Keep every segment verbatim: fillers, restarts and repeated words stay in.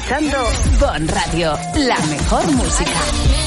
escuchando Bon Radio, la mejor música.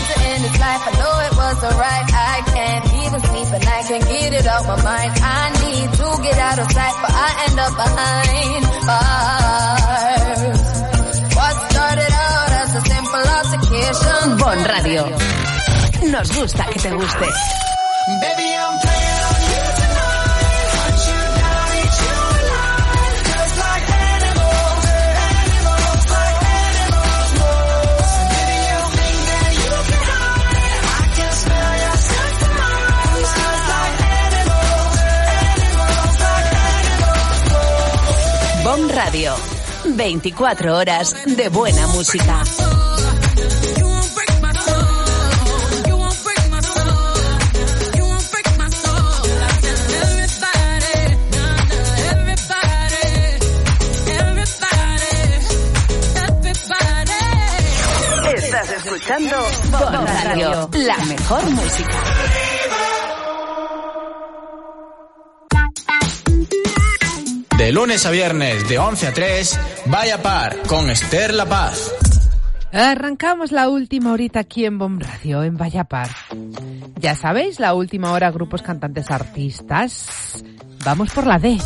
Bon Radio. Nos gusta que te guste. Baby, I'm playing on you tonight. Hunt you down, eat you alive. Just like animals, animals, like animals. Baby, you think that you can hide. I can smell your scent from miles. Just like animals, animals, like animals. Bon Radio. veinticuatro horas de buena música. Escuchando Bon Radio, la mejor música. De lunes a viernes, de once a tres, Vaya Par, con Esther La Paz. Arrancamos la última horita aquí en Bon Radio, en Vaya Par. Ya sabéis, la última hora, grupos, cantantes, artistas. Vamos por la D.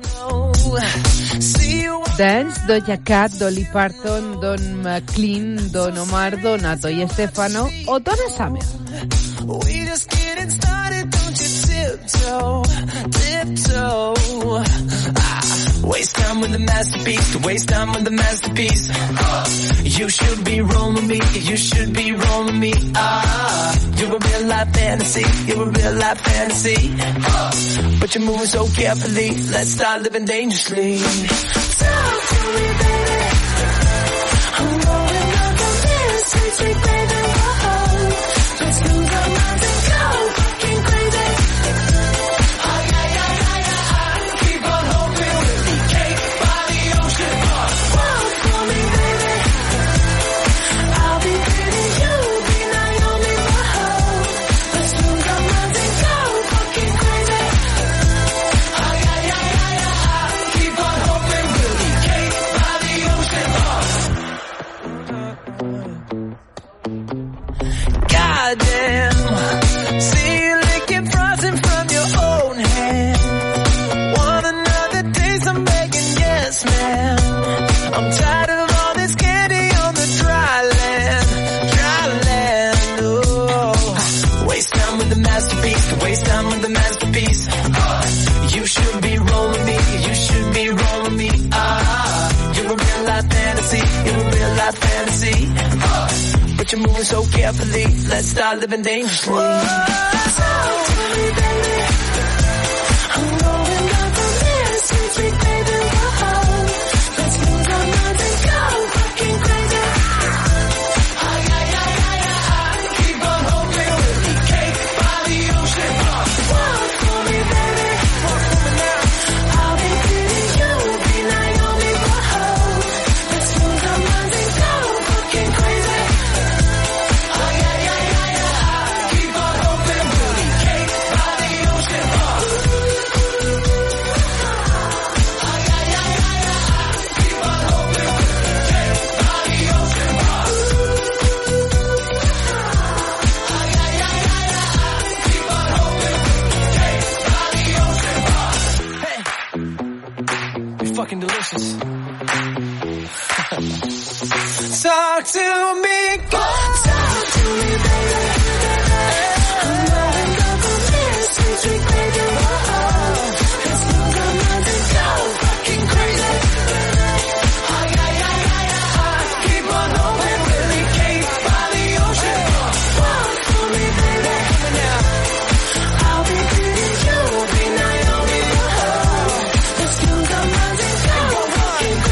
Dance, Doja Cat, Dolly Parton, Don McLean, Don Omar, Donato y Estefano o Donna Summer. We just getting started, don't you tiptoe, tiptoe. Ah, waste time with the masterpiece, waste time with the masterpiece. Uh, you should be rolling me, you should be rolling me. Ah, you're a real life fantasy, you're a real life fantasy. Uh, but you're moving so carefully, let's start living dangerously. Talk to me, baby. I'm going up on this, sweet, sweet baby. Whoa. Let's lose our minds and go fucking crazy. Oh yeah, yeah, yeah, yeah. Keep on hoping we'll be cake by the ocean. Walk for me, baby. I'll be pretty, you'll be Naomi. Whoa. Let's lose our minds and go fucking crazy. Oh yeah, yeah, yeah, yeah. Keep on hoping we'll be cake by the ocean. Goddamn. See you licking frosting from your own hand. Want another taste? I'm begging, yes, man. I'm tired of all this candy on the dry land, dry land. Oh, waste time with the masterpiece, waste time with the masterpiece. Uh, you should be rolling me, you should be rolling me. Ah, you're a real life fantasy, you're a real life fantasy. Uh, but you're moving so carefully, let's start living dangerously. Whoa, talk to me, baby. I'm going up on this, sweet, sweet baby. Whoa, let's lose our minds and go fucking crazy. Oh yeah, yeah, yeah, yeah. Keep on hoping we'll be cake by the ocean. Walk for me, baby. Walk for me now. I'll be pretty, you'll be Naomi. Whoa, let's lose our minds and go fucking crazy. Oh yeah, yeah, yeah, yeah. Keep on hoping we'll be cake by the ocean. Oh yeah, yeah, yeah, yeah. Keep on hoping we'll be cake by the ocean. Oh yeah, yeah, yeah, yeah. Keep on hoping we'll be cake by the ocean. Hey, you're fucking delicious. Talk to me, talk to me, baby. I'm going up on this, sweet, sweet baby. Whoa, let's lose our minds and go fucking crazy. Oh yeah, yeah, yeah, yeah. Keep on hoping we'll be cake by the ocean. Walk for me, baby. I'll be pretty, you'll be Naomi. Whoa, let's lose our minds and go fucking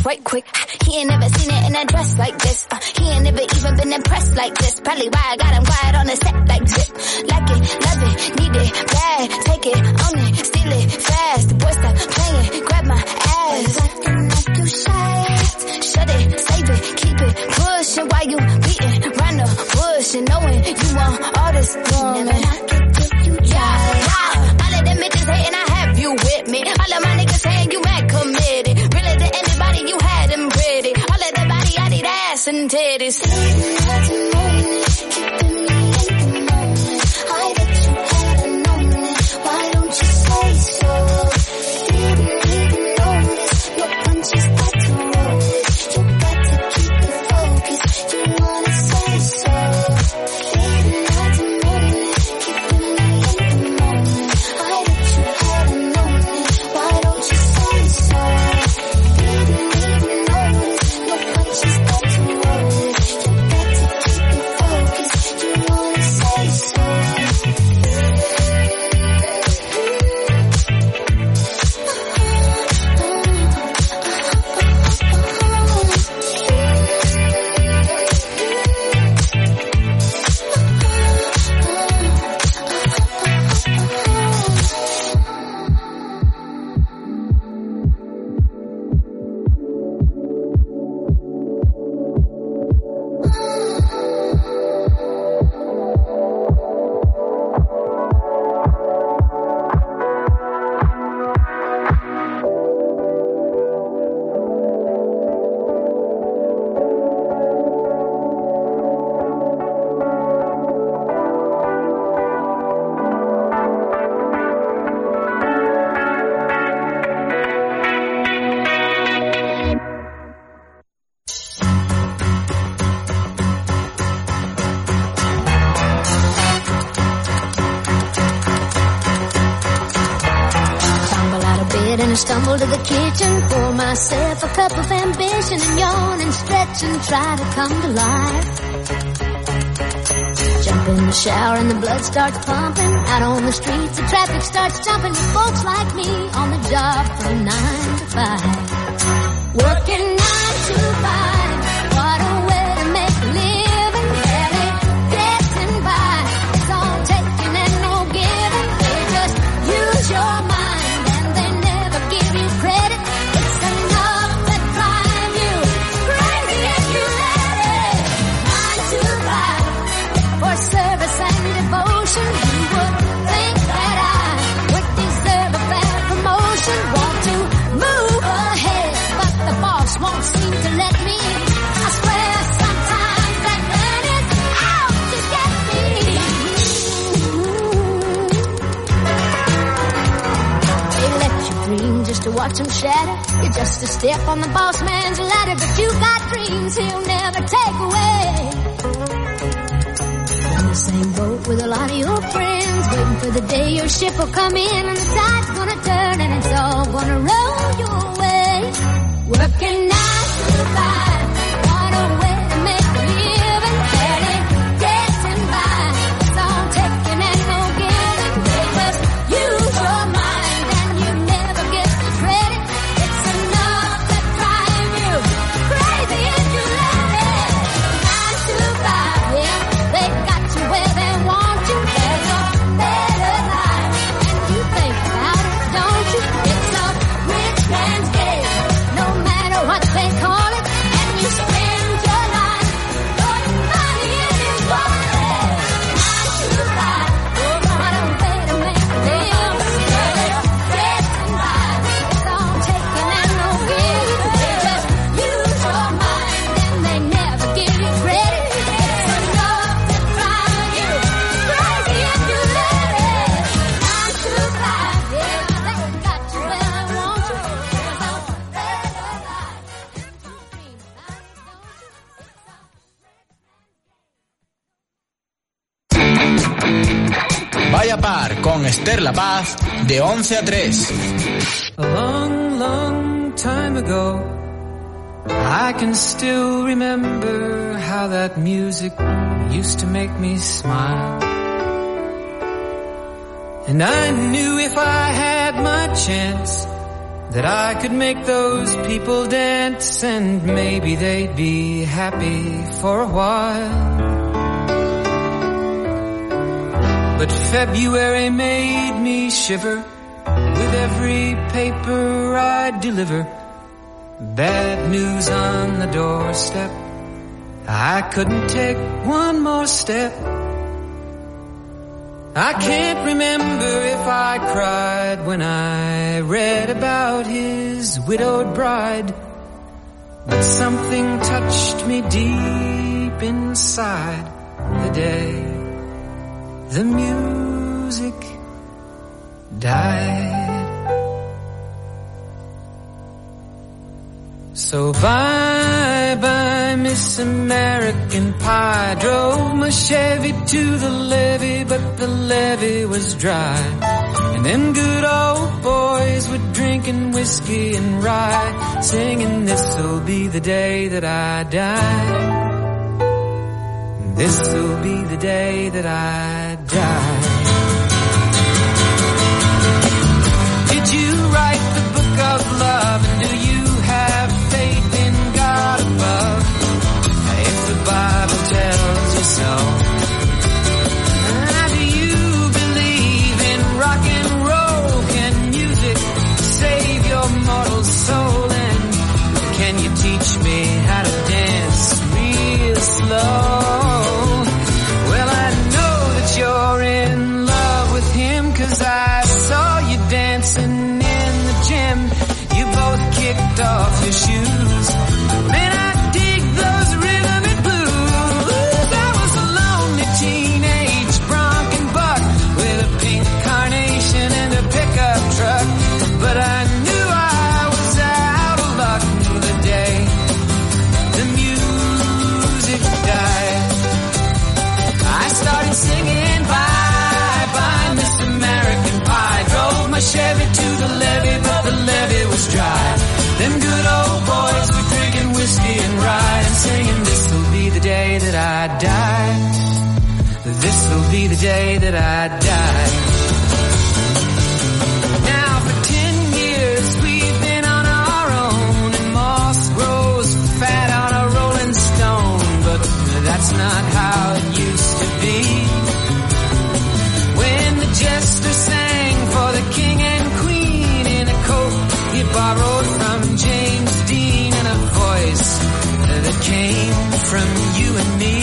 right quick. He ain't never seen it in a dress like this. Uh, he ain't never even been impressed like this. Probably why I got him quiet on the set like zip. Like it, love it, need it, bad. Take it, own it, steal it, fast. The boy stop playing, grab my ass. Acting like you shy. Shut it, save it, keep it, pushing while you beating round the bush and knowing you want all this woman. Never knock it till you try. Yeah, yeah. All of them bitches hating, I have you with me. All of my niggas saying you mad committed. Really to anybody, you had them pretty. All of the body, I need ass and titties. I bet you had a moment. Why don't you say so? Didn't even notice your punches got to roll. You got to keep it focused. You wanna say so? Didn't have to moment. Keeping me in the moment. I bet you had a moment. Why don't you say so? Didn't even notice your punches got to roll. You got to keep it focused. You wanna say so? Stumble to the kitchen, pour myself a cup of ambition and yawn and stretch and try to come to life. Jump in the shower and the blood starts pumping. Out on the streets the traffic starts jumping with folks like me on the job from nine to five. Working nine to five, what a way to make a living. Barely getting by, it's all taking and no giving. They just use your mind. Won't seem to let me. I swear sometimes that man is out to get me. They let you dream just to watch them shatter. You're just a step on the boss man's ladder, but you got dreams he'll never take away. In the same boat with a lot of your friends, waiting for the day your ship will come in and the tide's gonna turn and it's all gonna roll your way. Working nine to five, what a way to make a living. Barely getting by, it's all taking and no giving. They just use your mind and you never get the credit. It's enough to drive you crazy if you let it. Nine to five, yeah, they got you where they want you. There's a better life, and you think about it, don't you? It's a rich man's game. No matter what they call it, and you spend your life putting money in his wallet. Nine to five, what a way to make a living. Getting by, it's all taking and no giving. They just use your mind and they never give you credit. It's enough to drive you crazy if you let it. Nine to five, yeah, they got you where they want you. There's a better life. Vaya par con Esther La Paz de once a tres. A long, long time ago, I can still remember how that music used to make me smile. And I knew if I had my chance that I could make those people dance and maybe they'd be happy for a while. But February made me shiver with every paper I deliver. Bad news on the doorstep. I couldn't take one more step. I can't remember if I cried when I read about his widowed bride, but something touched me deep inside the day the music died. So bye bye Miss American Pie. Drove my Chevy to the levee, but the levee was dry. And them good old boys were drinking whiskey and rye, singing this'll be the day that I die. This'll be the day that I die. Did you write the book of love? And do you have faith in God above? If the Bible tells you so. How do you believe in rock and roll? Can music save your mortal soul? And can you teach me how to dance real slow? Well, I know that you're in love with him, 'cause I saw you dancing in the gym. You both kicked off your shoes. Man, I dig those rhythm and blues. I was a lonely teenage bronc and buck with a pink carnation and a pickup truck, but I knew I was out of luck the day the music died. I started singing bye bye Miss American Pie. Drove my Chevy to the levee, but the levee was dry. Them good old boys were drinking whiskey and rye and singing this'll be the day that I die. This'll be the day that I die. Now for ten years we've been on our own, and moss grows fat on a rolling stone, but that's not how it used to be. When the jester sang for the king and queen in a coat he borrowed from James Dean, and a voice that came from you and me.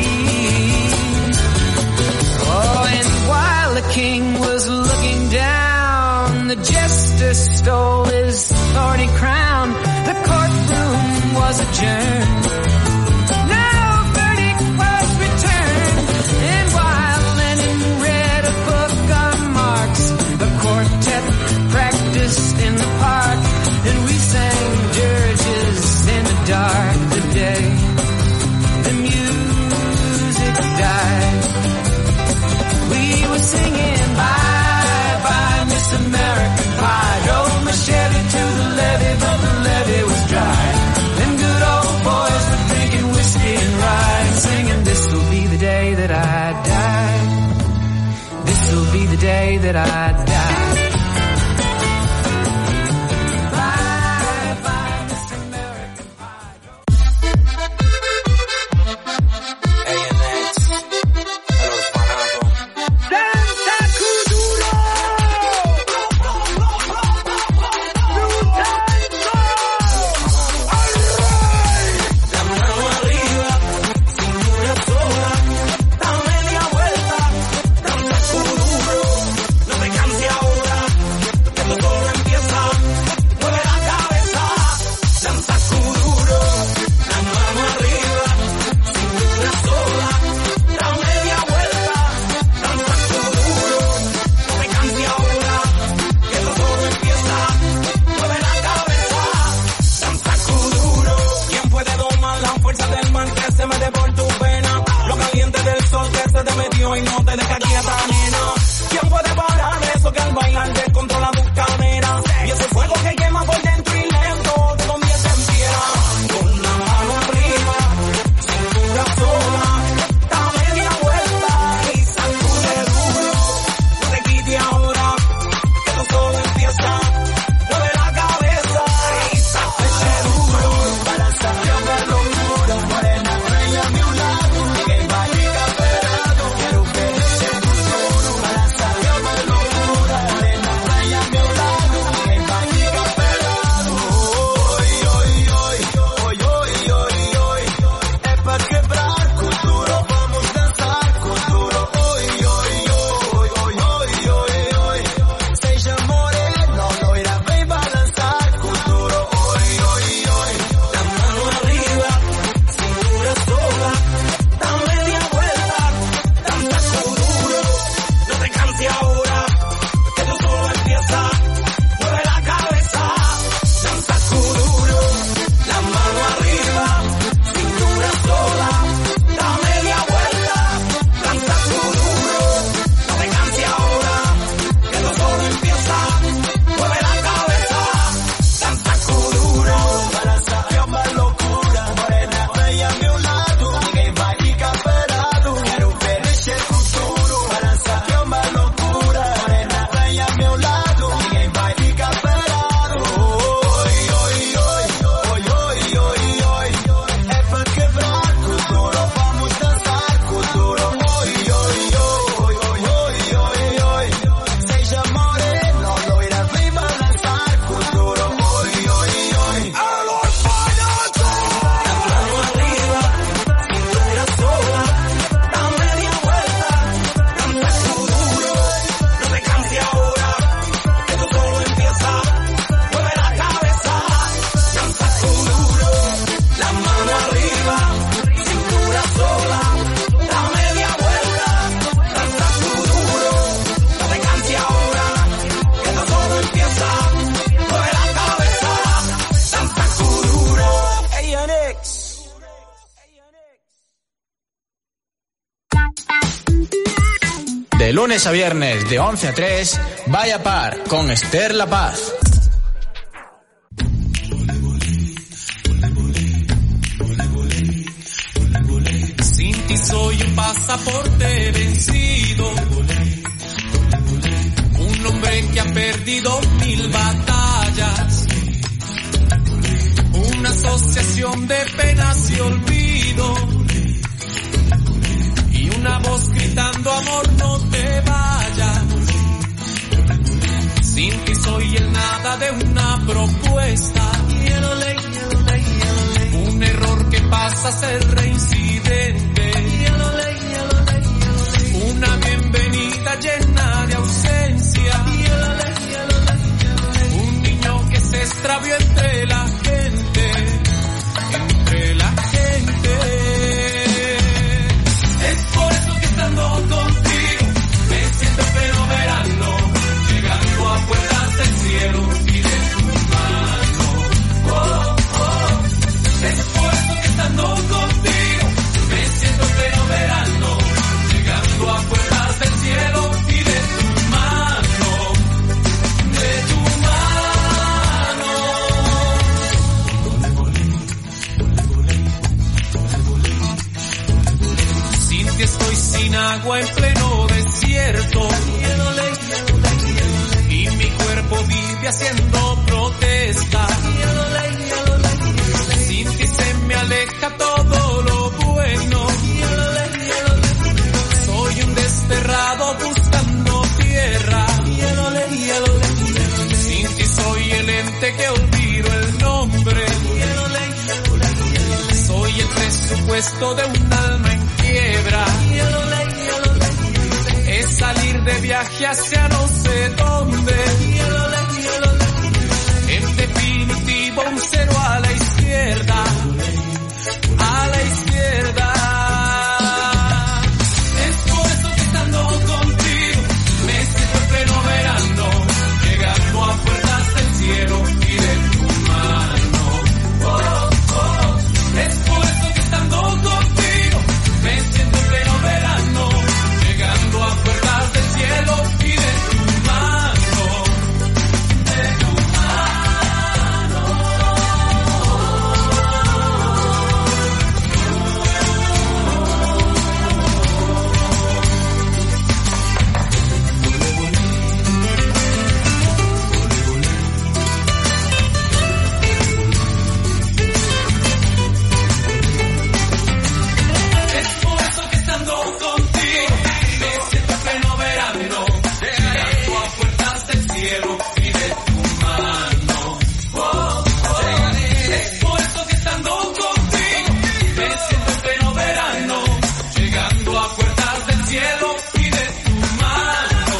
Oh, and while the king was looking down, the jester stole his thorny crown. The courtroom was adjourned. No verdict was returned. And while Lenin read a book on Marx, the quartet practiced in the park, and we sang dirges in the dark the day the music died. We were singing bye bye Miss American Pie. Drove my Chevy to the levee, but the levee was dry. Them good old boys were drinking whiskey and rye and singing this'll be the day that I die. This'll be the day that I die. Ahora, que todo empieza, mueve la cabeza. De lunes a viernes, de once a tres, Vaya Par con Esther La Paz. Sin ti soy un pasaporte vencido, un hombre que ha perdido mil batallas, una asociación de penas y olvido, y una voz gritando amor no te vayas. Sin ti soy el nada de una propuesta, un error que pasa a ser reincidente, una bienvenida llena de ausencia, un niño que se extravió entre la gente, entre la gente. Es por eso que estando contigo me siento fenomenal, llegando a puertas del cielo y de tu mano. Oh, oh. Es por eso que estando contigo me siento fenomenal, llegando a puertas del cielo y de tu mano, de tu mano. Sin ti estoy sin agua en pleno desierto, y mi cuerpo vive haciendo protesta. Sin ti se me aleja todo lo bueno, soy un desterrado buscando tierra. Sin ti soy el ente que olvido el nombre, soy el presupuesto de un alma en quiebra. Es salir de viaje hacia no sé dónde, en definitivo un cero a la izquierda, a la izquierda. Es por eso que estando contigo me siento fenomenal, llegando a puertas del cielo y de tu mano. Oh, oh. Es por eso que estando contigo me siento fenomenal, llegando a puertas del cielo y de tu mano, de tu mano. Es por eso que estando contigo me siento fenomenal, llegando a puertas del cielo y de tu mano. Oh, oh. Es por eso que estando contigo me siento fenomenal, llegando a puertas del cielo y de tu mano.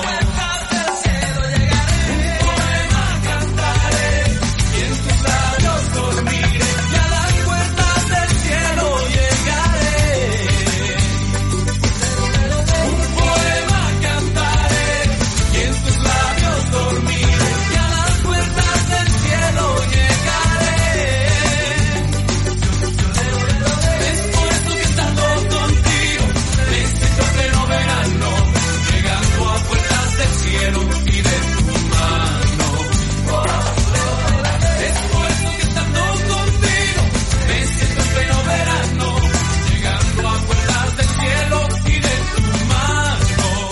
Un poema cantaré y en tus labios dormiré, y a las puertas del cielo llegaré. Un poema cantaré y en tus labios dormiré, y a las puertas del cielo llegaré. Es por eso que estando contigo me siento fenomenal, llegando a puertas del cielo y de tu mano. Es por eso que estando contigo me siento fenomenal, llegando a puertas del cielo y de tu mano.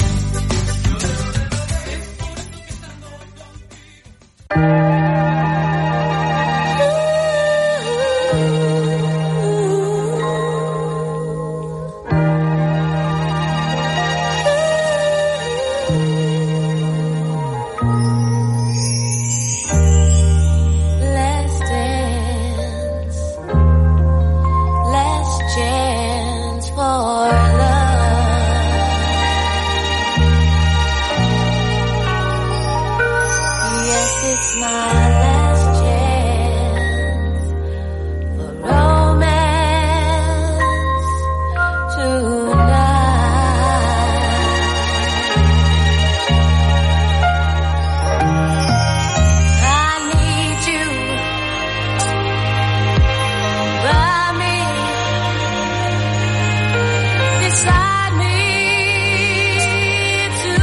Let's dance, let's chance for love. Yes, it's my last chance for romance tonight. I need you by me, beside me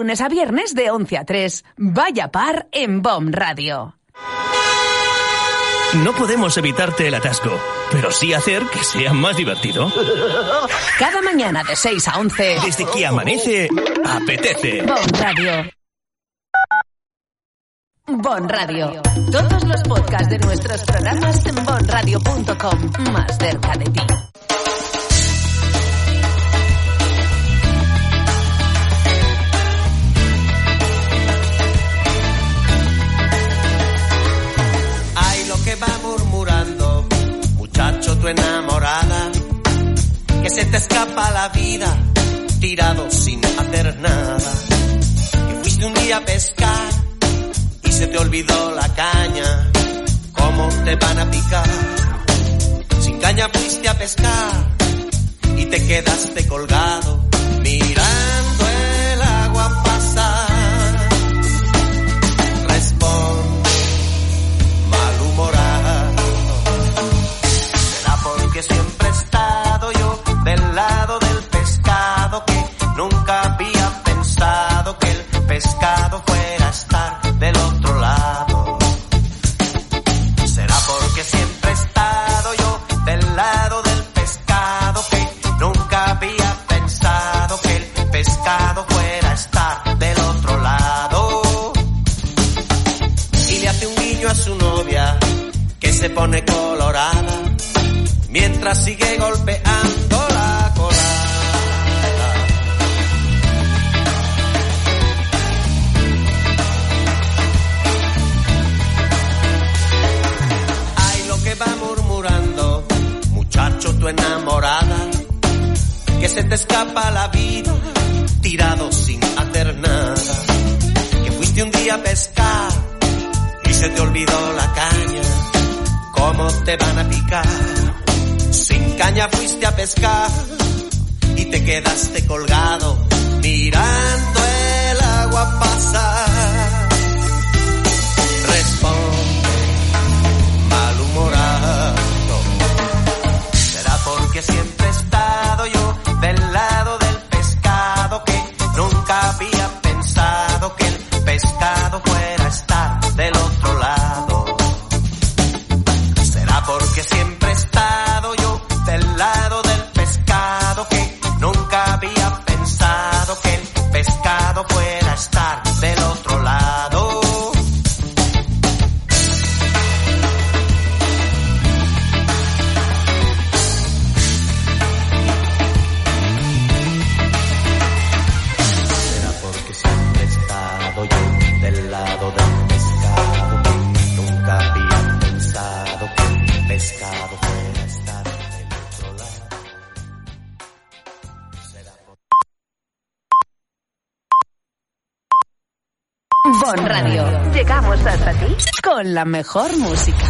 lunes a viernes de once a tres. Vaya par en B O M Radio. No podemos evitarte el atasco, pero sí hacer que sea más divertido. Cada mañana de seis a once. Desde que amanece, apetece. B O M Radio. B O M Radio. Todos los podcasts de nuestros programas en bon radio punto com. Más cerca de ti. Ay, lo que va murmurando, muchacho, tu enamorada, que se te escapa la vida, tirado sin hacer nada, que fuiste un día a pescar y se te olvidó la caña. ¿Cómo te van a picar? Sin caña fuiste a pescar y te quedaste colgado mirando el agua pasar. Responde, malhumorado, será porque siempre he estado yo del lado del pescado, que nunca había pensado que el pescado fuera a estar del otro lado. Será porque siempre he estado yo del lado del pescado, que nunca había pensado que el pescado fuera a estar del otro lado. Y le hace un guiño a su novia, que se pone colorada, mientras sigue golpeando la colada. Va murmurando, muchacho, tu enamorada, que se te escapa la vida, tirado sin hacer nada, que fuiste un día a pescar y se te olvidó la caña. ¿Cómo te van a picar? Sin caña fuiste a pescar y te quedaste colgado mirando el agua pasar. Responde, malhumorado, será porque siempre he estado yo del lado del pescado, que nunca había pensado que el pescado fuera a estar del otro lado. Será porque siempre he estado yo del lado del pescado, que nunca había pensado que el pescado fuera a estar del otro lado. Del lado del pescado, que nunca había pensado que el pescado fuera a estar del otro lado. Será por... B O M Radio. Llegamos hasta ti con la mejor música.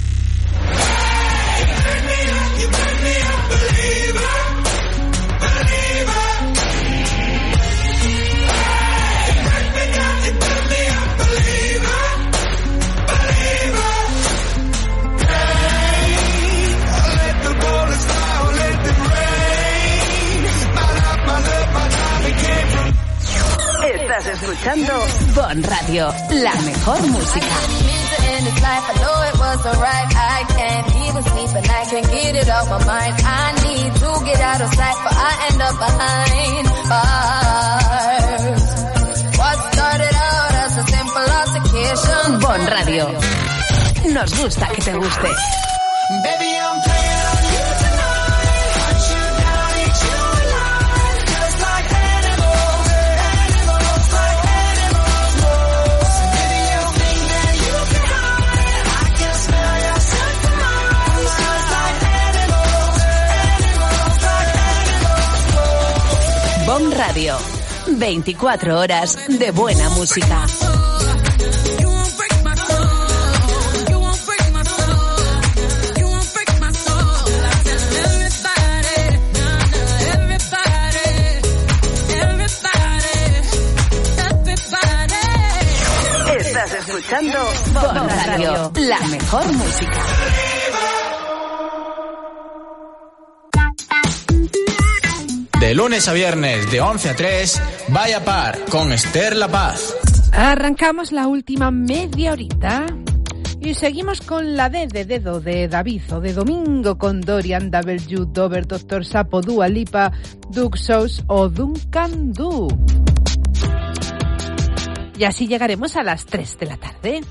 Estás escuchando B O M Radio, la mejor música. B O M Radio. Nos gusta que te guste. Baby, I'm playing on you tonight. Hunt you down, eat you alive. Just like animals, animals, like animals. So baby, you think that you can hide? I can smell your scent from miles. Just like animals, animals, like animals. B O M Radio. veinticuatro horas de buena música. Estás escuchando B O M Radio, la mejor música. De lunes a viernes, de once a tres, Vaya Par con Esther La Paz. Arrancamos la última media horita y seguimos con la D de dedo de David o de Domingo con Dorian, W, Dover, Doctor Sapo, Dua Lipa, Duke Sauce o Duncan Du. Y así llegaremos a las tres de la tarde.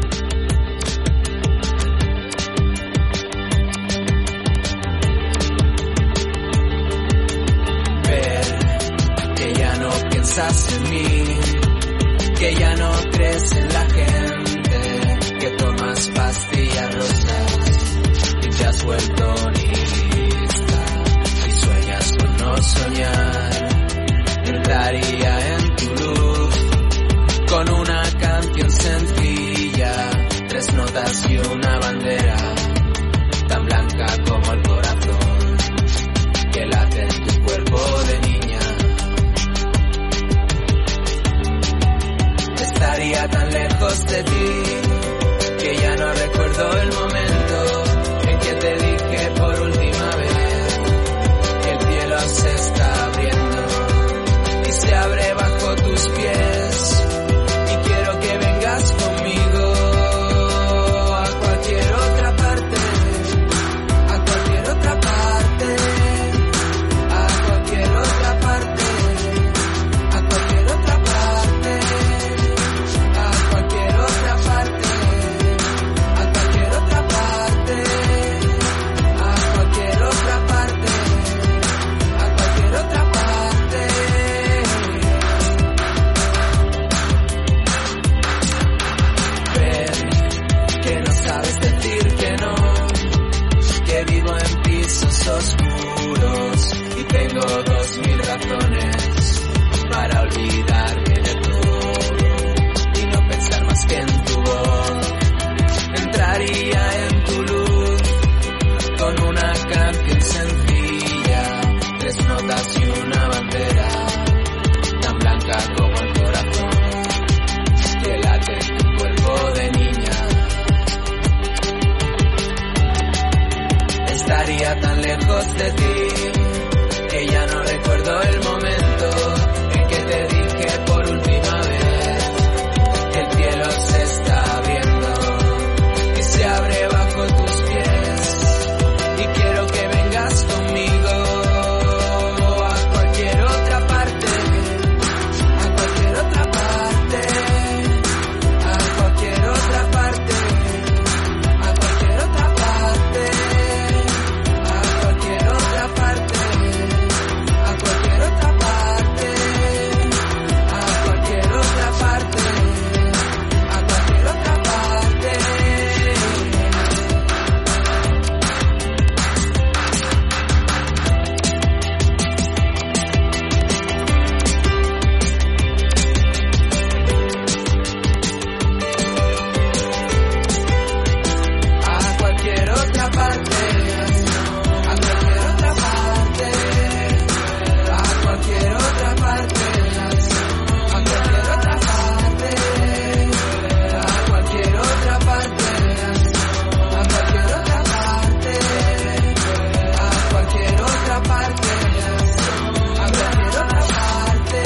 Ver que ya no piensas en mí, que ya no crees en la gente, que tomas pastillas rosas y te has vuelto nihilista y sueñas con no soñar. Entraría en tu luz con una canción sencilla, tres notas y una bandera tan blanca como el corazón que late en tu cuerpo de niña. Estaría tan lejos de ti que ya no recuerdo el momento en que te dije por última vez que el cielo se está abriendo y se abre bajo tus pies, y quiero que vengas conmigo a cualquier otra parte, a cualquier otra parte, a cualquier otra parte, a cualquier otra parte, a cualquier otra parte, a cualquier otra parte, a cualquier otra parte, a cualquier otra parte. Ver que no sabes decir que no, que vivo en pisos oscuros y tengo dos mil razones para olvidarme de todo y no pensar más que en tu voz. Entraría en tu luz con una canción sencilla, tres notas y una bandera tan blanca como el corazón que late en tu cuerpo de niña. Estaría tan lejos de ti que ya no recuerdo el momento en que te dije por última vez que el cielo se está abriendo y se abre bajo tus pies, y quiero que vengas conmigo a cualquier otra parte, a cualquier otra parte, a cualquier otra parte, a cualquier otra parte, a cualquier otra parte, a cualquier otra parte, a cualquier otra parte, a cualquier otra parte. A cualquier otra parte, a cualquier otra parte, a cualquier otra parte, a cualquier otra parte, a cualquier otra parte, a cualquier otra parte, a cualquier otra parte, a cualquier otra parte.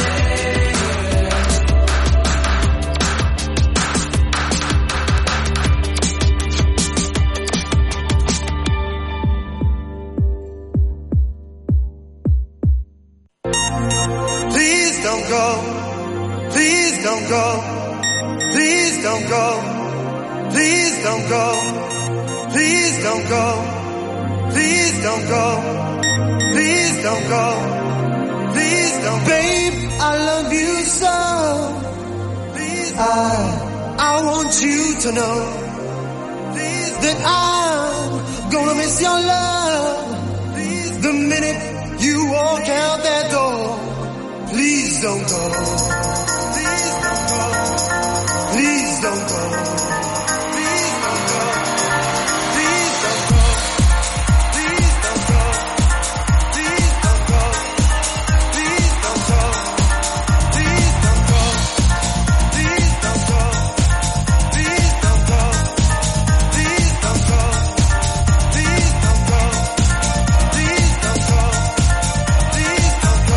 Please don't go. Please don't go. Please don't go. Please don't go. Please don't go. Please don't go. Please don't go. Please don't. Babe, I love you so. Please. I I want you to know that I'm gonna miss your love the minute you walk out that door. Please don't go. Please don't go. Please don't go. Please don't go. Please don't go. Please don't go. Please don't go. Please don't go. Please don't go. Please don't go. Please don't go. Please don't go. Please don't go. Please don't go. Please don't go.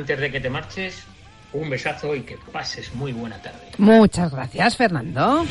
antes de que te marches, un besazo y que pases muy buena tarde. Muchas gracias, Fernando.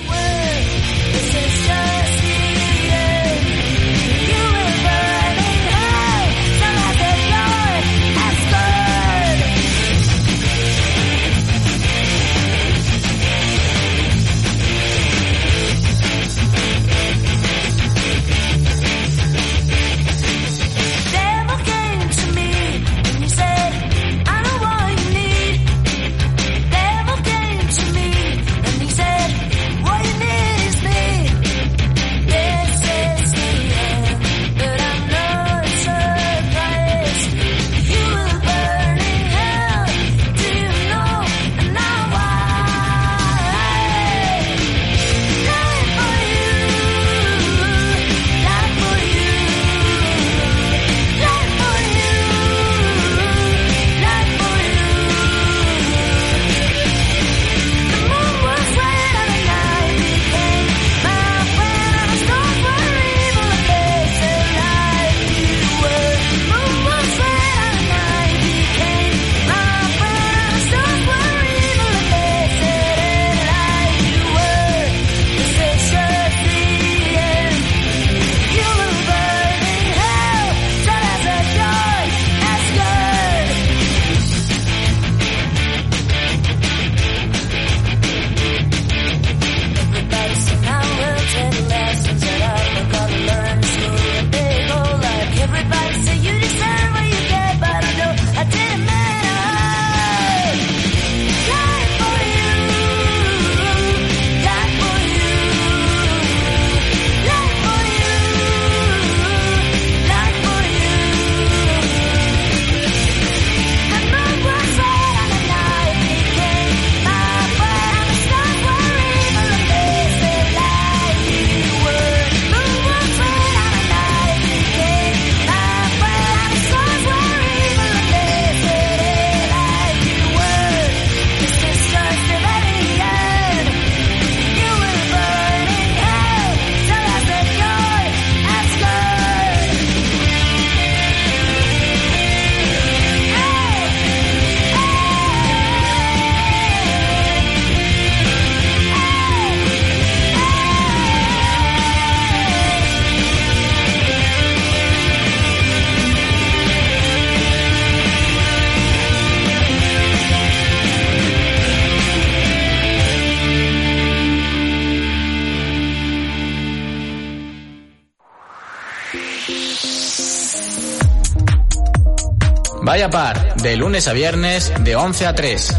Vaya Par, de lunes a viernes, de once a tres.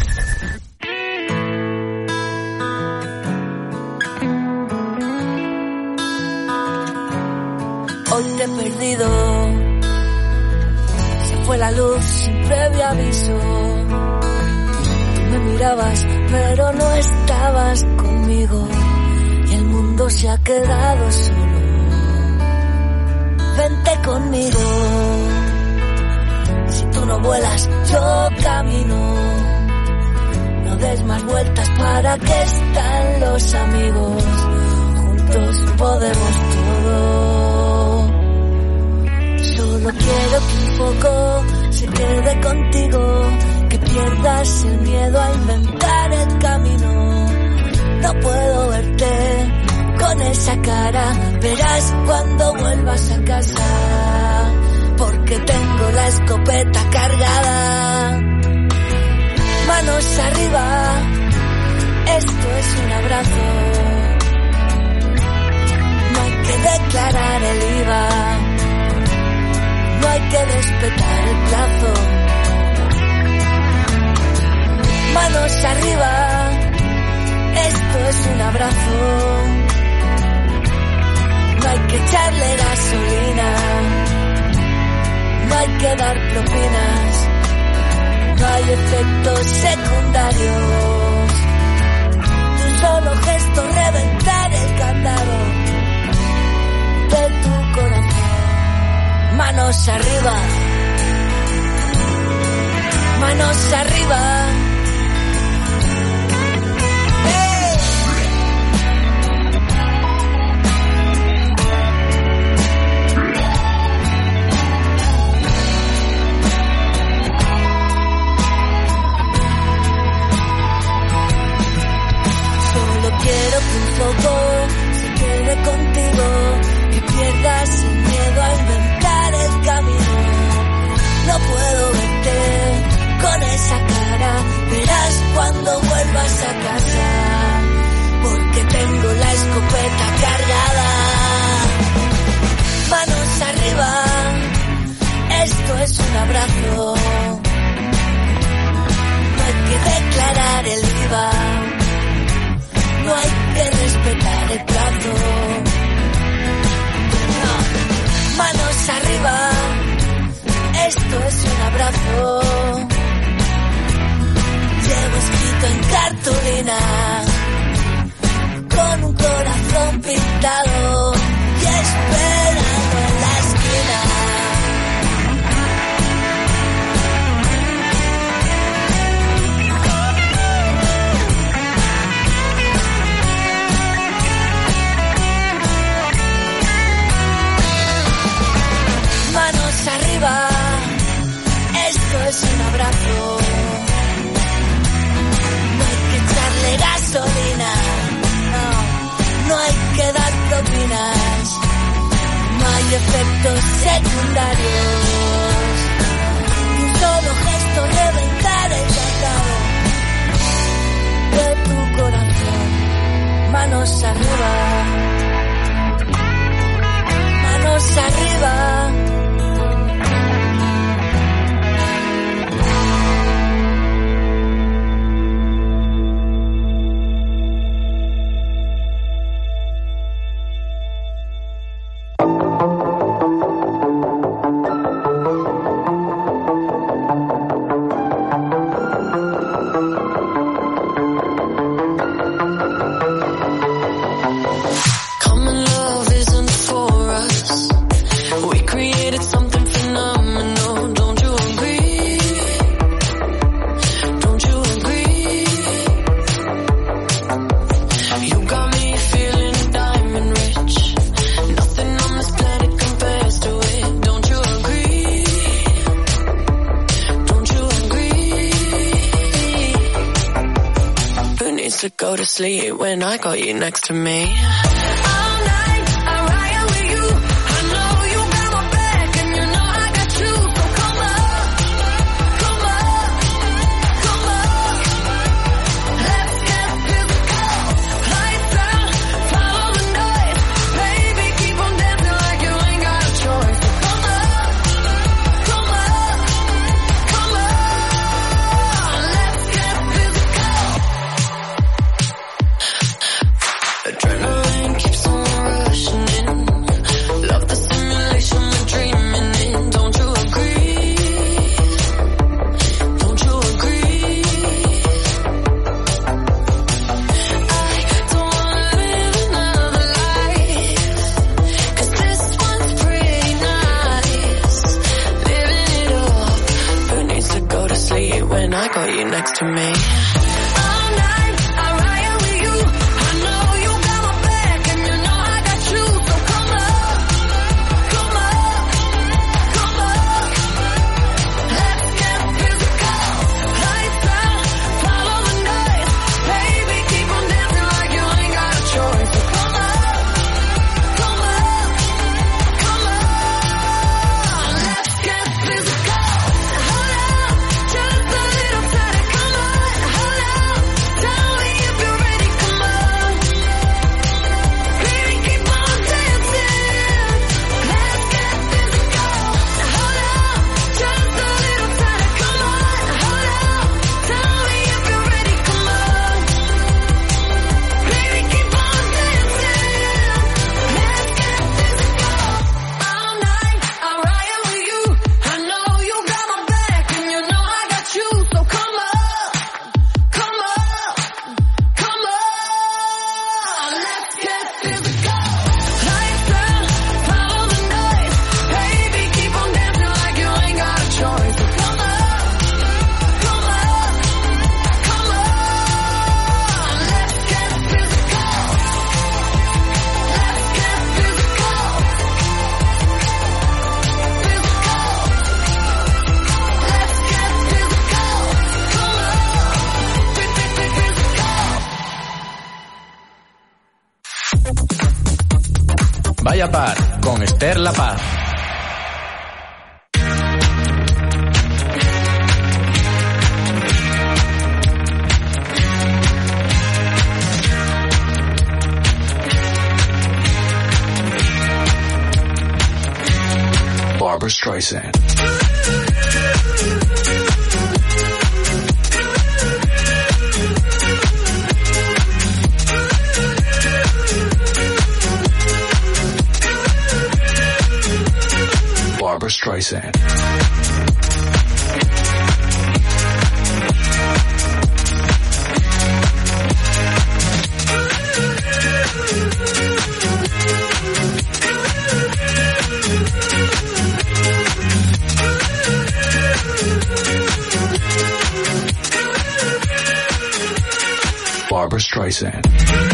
Hoy te he perdido, se fue la luz sin previo aviso. Tú me mirabas, pero no estabas conmigo, y el mundo se ha quedado solo. Vente conmigo, si tú no vuelas, yo camino. No des más vueltas, para que están los amigos. Juntos podemos todo. Solo quiero que un poco se quede contigo, que pierdas el miedo a inventar el camino. No puedo verte con esa cara, verás cuando vuelvas a casa, porque tengo la escopeta cargada. Manos arriba, esto es un abrazo. No hay que declarar el I V A, no hay que respetar el plazo. Manos arriba, esto es un abrazo. No hay que echarle gasolina, no hay que dar propinas, no hay efectos secundarios. De un solo gesto reventar el candado de tu corazón. Manos arriba, manos arriba. loco se quede contigo, que pierdas el miedo a inventar el camino. No puedo verte con esa cara, verás cuando vuelvas a casa, porque tengo la escopeta cargada. Manos arriba, esto es un abrazo. No hay que declarar el I V A, no hay que respetar el plazo. No. Manos arriba, esto es un abrazo. Llevo escrito en cartulina, con un corazón pintado y esperando en la esquina. Manos arriba, esto es un abrazo. No hay que echarle gasolina, no, no hay que dar propinas, no hay efectos secundarios. Un solo gesto reventar el cacao de tu corazón. Manos arriba, manos arriba. Go to sleep when I got you next to me. To me. Hold Vaya par con Esther La Paz. Barbra Streisand. Barbra Streisand. Barbra Streisand.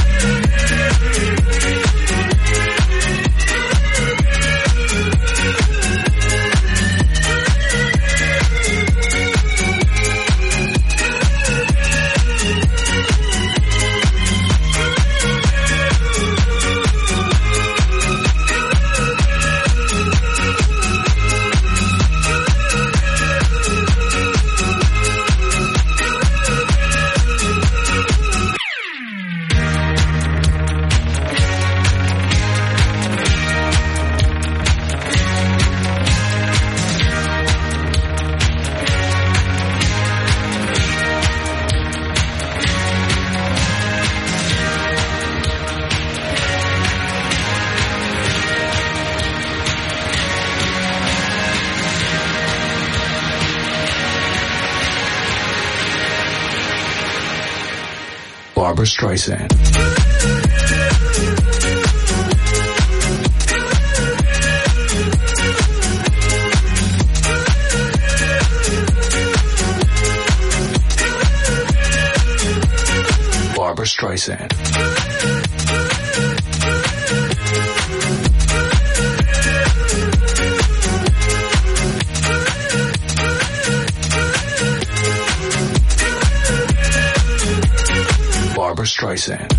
Barbra Streisand. Barbra Streisand. Barbra Streisand.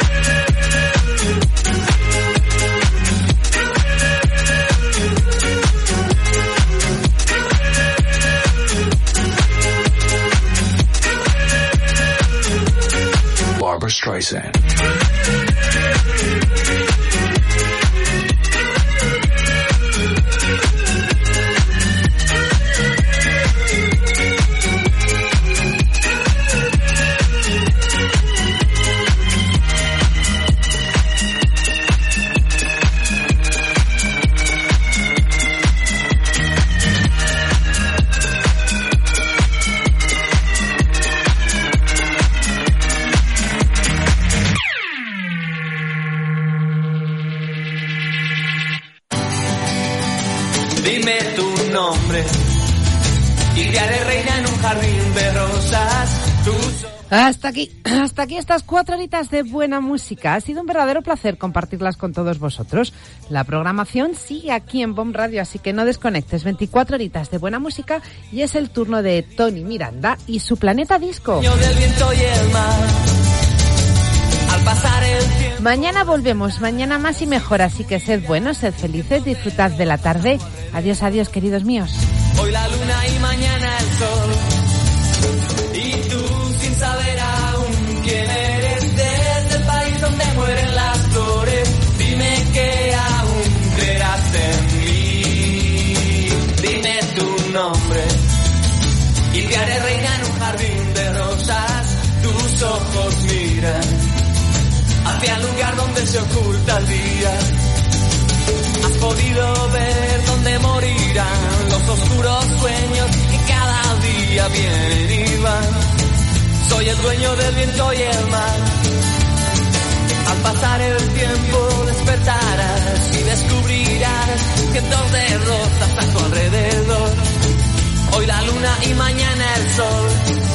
Barbra Streisand. Dime tu nombre y te haré reina en un jardín de rosas. Tus... Hasta aquí, hasta aquí estas cuatro horitas de buena música. Ha sido un verdadero placer compartirlas con todos vosotros. La programación sigue aquí en B O M Radio, así que no desconectes. veinticuatro horitas de buena música y es el turno de Tony Miranda y su Planeta Disco. Del viento y el mar. Al pasar el tiempo. Mañana volvemos, mañana más y mejor, así que sed buenos, sed felices, disfrutad de la tarde. Adiós, adiós, queridos míos. Hoy la luna y mañana el sol. Y tú sin saber aún quién eres, desde el país donde mueren las flores. Dime que aún creerás en mí. Dime tu nombre y te haré reina en un jardín de rosas. Tus ojos miran hacia el lugar donde se oculta el día. Has podido ver dónde morirán los oscuros sueños que cada día vienen y van. Soy el dueño del viento y el mar. Al pasar el tiempo despertarás y descubrirás cientos de rosas a tu alrededor. Hoy la luna y mañana el sol.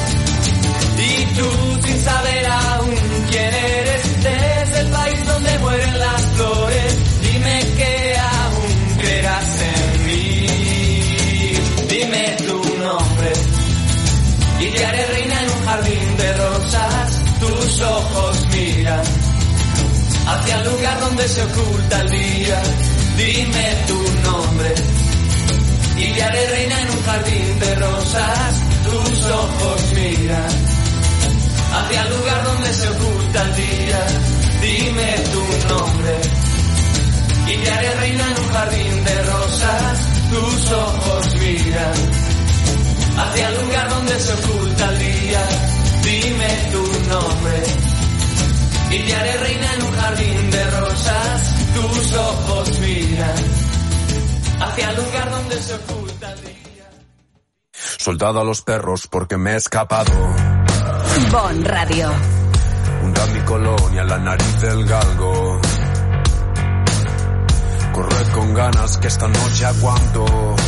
Y tú sin saber aún quién eres, desde el país donde mueren las flores. Dime que aún creerás en mí. Dime tu nombre y te haré reina en un jardín de rosas. Tus ojos miran hacia el lugar se oculta el día. Dime tu nombre y te haré reina en un jardín de rosas. Tus ojos miran hacia el lugar donde se oculta el día. Dime tu nombre y te haré reina en un jardín de rosas. Tus ojos miran hacia el lugar donde se oculta el día. Dime tu nombre y te haré reina en un jardín de rosas. Tus ojos miran hacia el lugar donde se oculta el día. Soltado a los perros porque me he escapado. Bon Radio. Hunda mi colonia, la nariz del galgo. Corred con ganas que esta noche aguanto.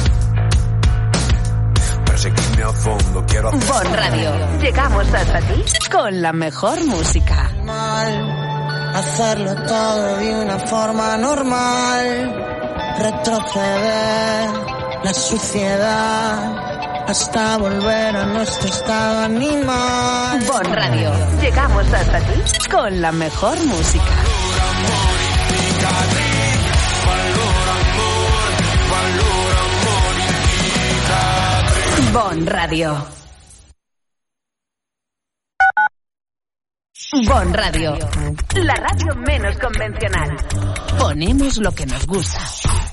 Perseguirme a fondo, quiero hacer... Bon Radio. Llegamos hasta ti con la mejor música. Hacerlo todo de una forma normal. Retroceder la suciedad hasta volver a nuestro estado animal. Bon Radio. Llegamos hasta ti con la mejor música. Bon Radio. Bon Radio. La radio menos convencional. Ponemos lo que nos gusta.